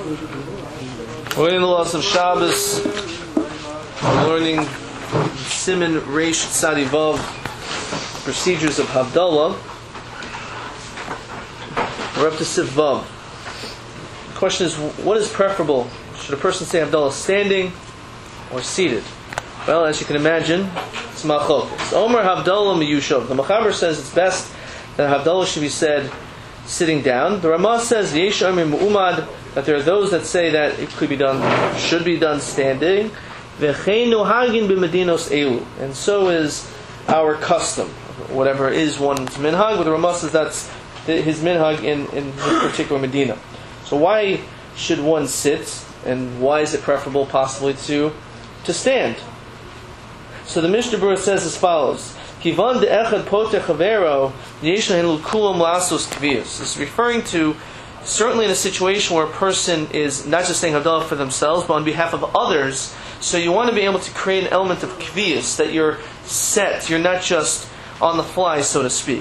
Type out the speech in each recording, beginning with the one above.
We're in the loss of Shabbos. We're learning Siman Reish Tzadi Vav, procedures of Havdalah. We're up to Siv Vav. The question is, what is preferable? Should a person say Havdalah standing or seated? Well, as you can imagine, it's Machlokas. Omer Havdalah Miyushav. The Mechaber says it's best that Havdalah should be said sitting down. The Ramah says Yesh Omer Mu'umad, that there are those that say that it could be done, should be done standing. V'cheinu hagin b'medinos elu, and so is our custom. Whatever is one's minhag, but the Ramah says that's his minhag in his particular Medina. So why should one sit, and why is it preferable possibly to stand? So the Mishnah Berurah says as follows: Kivan de'echad potech havero yesh lahen l'kulam lasos kviyos. This is referring to certainly in a situation where a person is not just saying Havdalah for themselves, but on behalf of others. So you want to be able to create an element of kviyos, that you're set, you're not just on the fly, so to speak.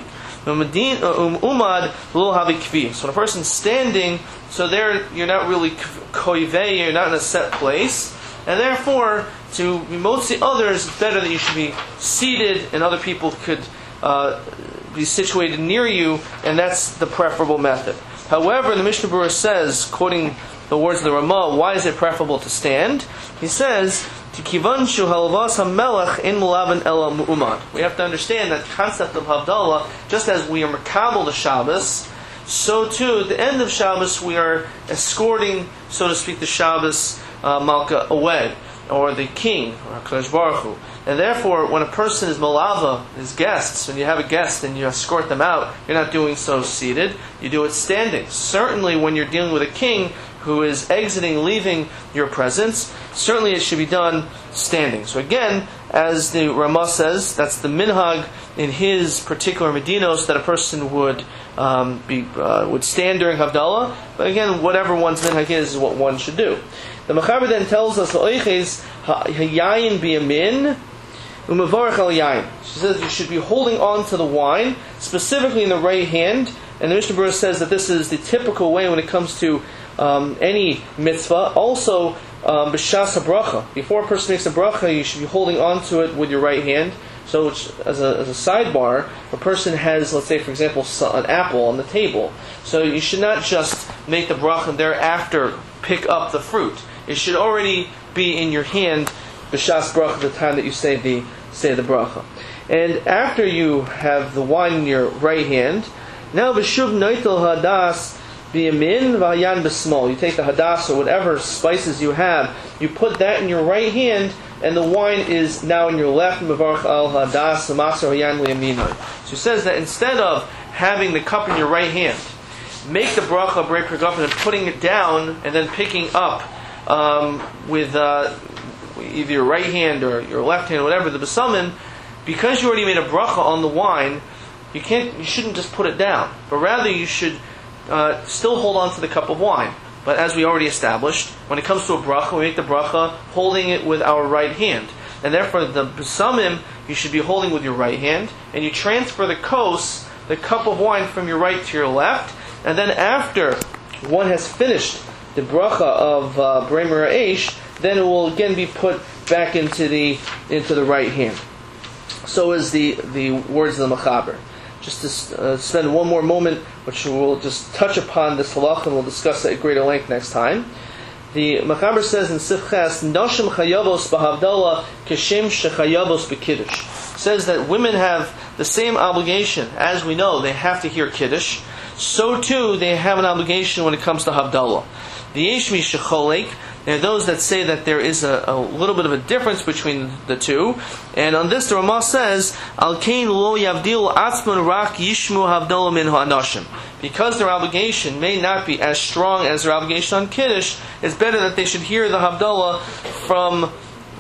Umad lo havi kviyos. When a person's standing, so there you're not really koivei, you're not in a set place, and therefore to motzi others, it's better that you should be seated, and other people could be situated near you, and that's the preferable method. However, the Mishnah Berurah says, quoting the words of the Ramah, why is it preferable to stand? He says, "Kivan shu halvas hamelech in mulavan ela mu'umad." We have to understand that concept of Havdalah, just as we are makabel the Shabbos, so too at the end of Shabbos we are escorting, so to speak, the Shabbos Malka away, or the king, or HaKadosh Baruch Hu. And therefore, when a person is malava, his guests, when you have a guest and you escort them out, you're not doing so seated, you do it standing. Certainly when you're dealing with a king who is exiting, leaving your presence, certainly it should be done standing. So again, as the Ramah says, that's the minhag in his particular medinos, that a person would stand during Havdalah. But again, whatever one's minhag is what one should do. The Mechaber then tells us, hayayin biyamin umevarach al yayin. She says you should be holding on to the wine, specifically in the right hand. And the Mishnah Berurah says that this is the typical way when it comes to any mitzvah. Also, b'shas habracha. Before a person makes a bracha, you should be holding on to it with your right hand. So, as a sidebar, a person has, let's say, for example, an apple on the table. So you should not just make the bracha and thereafter pick up the fruit. It should already be in your hand, b'shas bracha, the time that you say the bracha. And after you have the wine in your right hand, now b'shuv noitel hadas b'yamin v'hayan b'smol. You take the hadas or whatever spices you have, you put that in your right hand, and the wine is now in your left. Mevarach al hadas l'masar hayan liyaminoi. So it says that instead of having the cup in your right hand, make the bracha b'rei pergafen and putting it down, and then picking up with either your right hand or your left hand, whatever, the besamim, because you already made a bracha on the wine, you shouldn't just put it down, but rather you should still hold on to the cup of wine. But as we already established, when it comes to a bracha, we make the bracha holding it with our right hand. And therefore the besamim you should be holding with your right hand, and you transfer the kos, the cup of wine, from your right to your left, and then after one has finished the bracha of B'rei Mera'esh, then it will again be put back into the right hand. So is the words of the Mechaber. Just to spend one more moment, which we'll just touch upon this halach, and we'll discuss it at greater length next time. The Mechaber says in Sifches, Nashim chayavos b'havdalah keshem shechayavos b'kiddush. Says that women have the same obligation. As we know, they have to hear kiddush. So too, they have an obligation when it comes to Havdalah. The yesh mi shecholek. There are those that say that there is a little bit of a difference between the two, and on this the Ramah says, Al kain lo yavdil atzman rak yishmu havdalah min ha'anashim. Because their obligation may not be as strong as their obligation on Kiddush, it's better that they should hear the Havdalah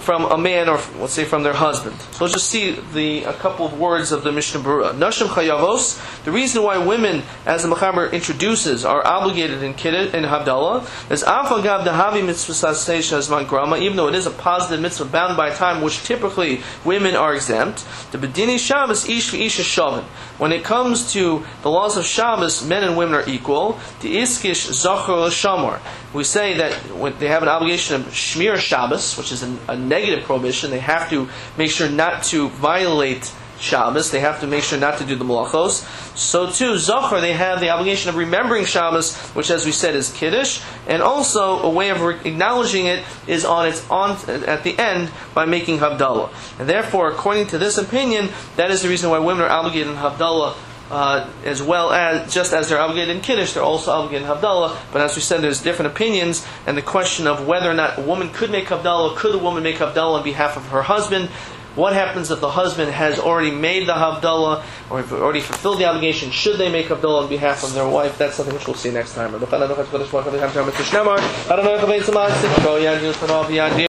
from a man, or let's say from their husband. So let's just see a couple of words of the Mishnah Berurah. Nashim chayavos. The reason why women, as the Mechaber introduces, are obligated in Kiddush and Havdalah is afagav dahavi mitzvah sasei grama. Even though it is a positive mitzvah bound by time, which typically women are exempt. The bedini Shabbos ish v'isha shavin. When it comes to the laws of Shabbos, men and women are equal. The iskish zachor l'shamor. We say that when they have an obligation of shmir Shabbos, which is a negative prohibition. They have to make sure not to violate Shabbos. They have to make sure not to do the malachos. So too, Zohar, they have the obligation of remembering Shabbos, which, as we said, is Kiddush, and also a way of acknowledging it is at the end by making Havdalah. And therefore, according to this opinion, that is the reason why women are obligated in Havdalah. As well as, just as they're obligated in Kiddush, they're also obligated in Havdalah. But as we said, there's different opinions, and the question of whether or not a woman could make Havdalah, could a woman make Havdalah on behalf of her husband? What happens if the husband has already made the Havdalah, or if already fulfilled the obligation? Should they make Havdalah on behalf of their wife? That's something which we'll see next time.